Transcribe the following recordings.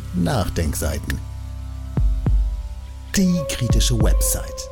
Nachdenkseiten. Die kritische Website.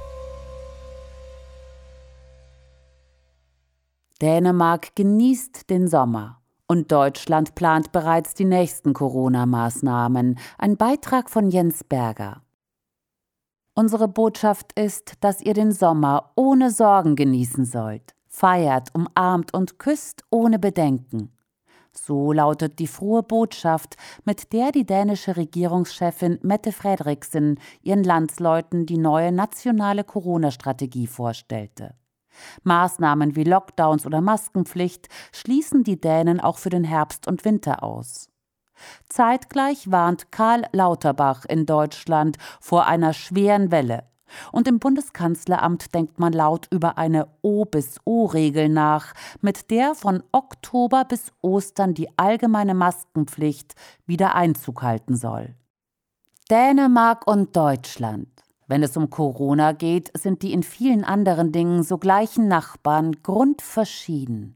Dänemark genießt den Sommer und Deutschland plant bereits die nächsten Corona-Maßnahmen. Ein Beitrag von Jens Berger. Unsere Botschaft ist, dass ihr den Sommer ohne Sorgen genießen sollt. Feiert, umarmt und küsst ohne Bedenken. So lautet die frohe Botschaft, mit der die dänische Regierungschefin Mette Frederiksen ihren Landsleuten die neue nationale Corona-Strategie vorstellte. Maßnahmen wie Lockdowns oder Maskenpflicht schließen die Dänen auch für den Herbst und Winter aus. Zeitgleich warnt Karl Lauterbach in Deutschland vor einer schweren Welle. Und im Bundeskanzleramt denkt man laut über eine O bis O-Regel nach, mit der von Oktober bis Ostern die allgemeine Maskenpflicht wieder Einzug halten soll. Dänemark und Deutschland. Wenn es um Corona geht, sind die in vielen anderen Dingen so gleichen Nachbarn grundverschieden.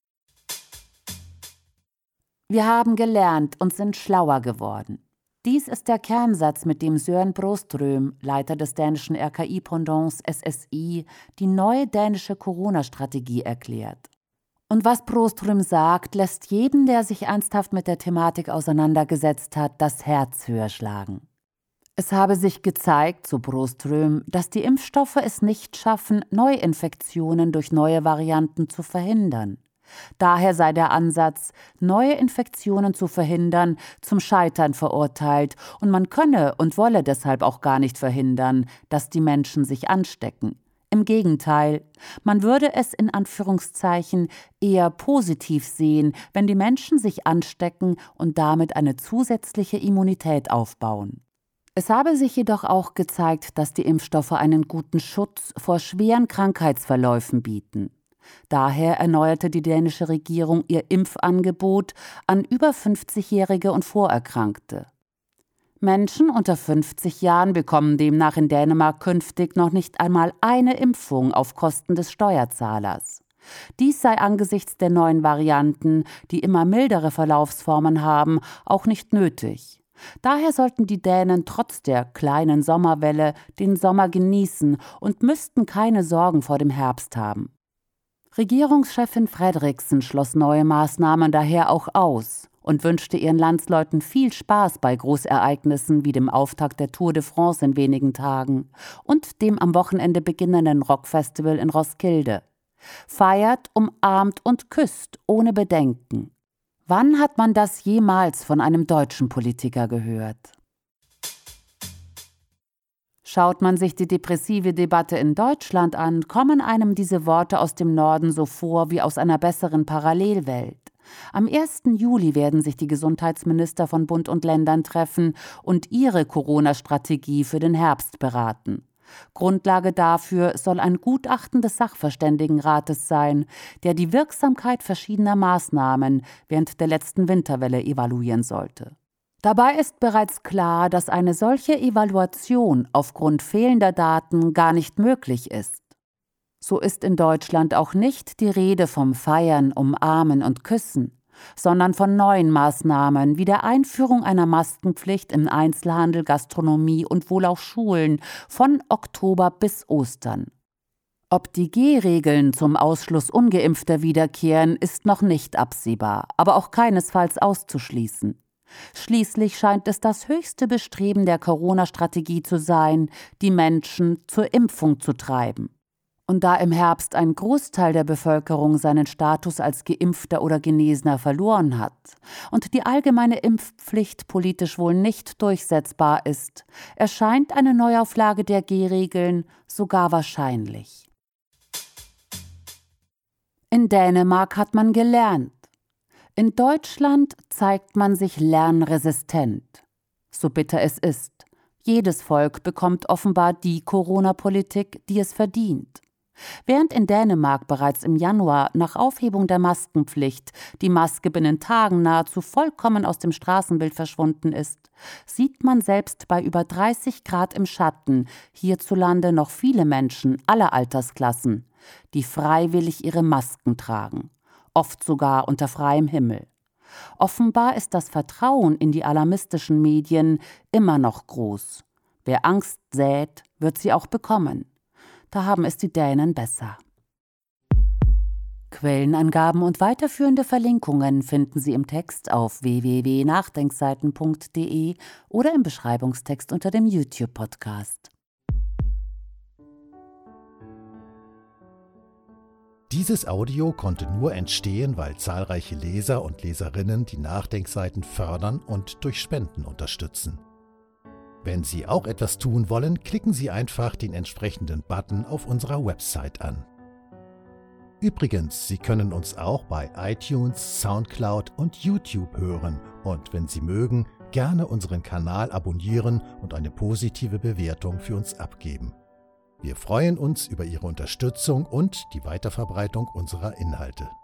Wir haben gelernt und sind schlauer geworden. Dies ist der Kernsatz, mit dem Søren Broström, Leiter des dänischen RKI-Pendants SSI, die neue dänische Corona-Strategie erklärt. Und was Broström sagt, lässt jeden, der sich ernsthaft mit der Thematik auseinandergesetzt hat, das Herz höher schlagen. Es habe sich gezeigt, so Broström, dass die Impfstoffe es nicht schaffen, Neuinfektionen durch neue Varianten zu verhindern. Daher sei der Ansatz, neue Infektionen zu verhindern, zum Scheitern verurteilt und man könne und wolle deshalb auch gar nicht verhindern, dass die Menschen sich anstecken. Im Gegenteil, man würde es in Anführungszeichen eher positiv sehen, wenn die Menschen sich anstecken und damit eine zusätzliche Immunität aufbauen. Es habe sich jedoch auch gezeigt, dass die Impfstoffe einen guten Schutz vor schweren Krankheitsverläufen bieten. Daher erneuerte die dänische Regierung ihr Impfangebot an über 50-Jährige und Vorerkrankte. Menschen unter 50 Jahren bekommen demnach in Dänemark künftig noch nicht einmal eine Impfung auf Kosten des Steuerzahlers. Dies sei angesichts der neuen Varianten, die immer mildere Verlaufsformen haben, auch nicht nötig. Daher sollten die Dänen trotz der kleinen Sommerwelle den Sommer genießen und müssten keine Sorgen vor dem Herbst haben. Regierungschefin Frederiksen schloss neue Maßnahmen daher auch aus und wünschte ihren Landsleuten viel Spaß bei Großereignissen wie dem Auftakt der Tour de France in wenigen Tagen und dem am Wochenende beginnenden Rockfestival in Roskilde. Feiert, umarmt und küsst ohne Bedenken. Wann hat man das jemals von einem deutschen Politiker gehört? Schaut man sich die depressive Debatte in Deutschland an, kommen einem diese Worte aus dem Norden so vor wie aus einer besseren Parallelwelt. Am 1. Juli werden sich die Gesundheitsminister von Bund und Ländern treffen und ihre Corona-Strategie für den Herbst beraten. Grundlage dafür soll ein Gutachten des Sachverständigenrates sein, der die Wirksamkeit verschiedener Maßnahmen während der letzten Winterwelle evaluieren sollte. Dabei ist bereits klar, dass eine solche Evaluation aufgrund fehlender Daten gar nicht möglich ist. So ist in Deutschland auch nicht die Rede vom Feiern, Umarmen und Küssen, sondern von neuen Maßnahmen wie der Einführung einer Maskenpflicht im Einzelhandel, Gastronomie und wohl auch Schulen von Oktober bis Ostern. Ob die G-Regeln zum Ausschluss Ungeimpfter wiederkehren, ist noch nicht absehbar, aber auch keinesfalls auszuschließen. Schließlich scheint es das höchste Bestreben der Corona-Strategie zu sein, die Menschen zur Impfung zu treiben. Und da im Herbst ein Großteil der Bevölkerung seinen Status als Geimpfter oder Genesener verloren hat und die allgemeine Impfpflicht politisch wohl nicht durchsetzbar ist, erscheint eine Neuauflage der G-Regeln sogar wahrscheinlich. In Dänemark hat man gelernt. In Deutschland zeigt man sich lernresistent. So bitter es ist. Jedes Volk bekommt offenbar die Corona-Politik, die es verdient. Während in Dänemark bereits im Januar nach Aufhebung der Maskenpflicht die Maske binnen Tagen nahezu vollkommen aus dem Straßenbild verschwunden ist, sieht man selbst bei über 30 Grad im Schatten hierzulande noch viele Menschen aller Altersklassen, die freiwillig ihre Masken tragen, oft sogar unter freiem Himmel. Offenbar ist das Vertrauen in die alarmistischen Medien immer noch groß. Wer Angst sät, wird sie auch bekommen. Da haben es die Dänen besser. Quellenangaben und weiterführende Verlinkungen finden Sie im Text auf www.nachdenkseiten.de oder im Beschreibungstext unter dem YouTube-Podcast. Dieses Audio konnte nur entstehen, weil zahlreiche Leser und Leserinnen die Nachdenkseiten fördern und durch Spenden unterstützen. Wenn Sie auch etwas tun wollen, klicken Sie einfach den entsprechenden Button auf unserer Website an. Übrigens, Sie können uns auch bei iTunes, Soundcloud und YouTube hören und wenn Sie mögen, gerne unseren Kanal abonnieren und eine positive Bewertung für uns abgeben. Wir freuen uns über Ihre Unterstützung und die Weiterverbreitung unserer Inhalte.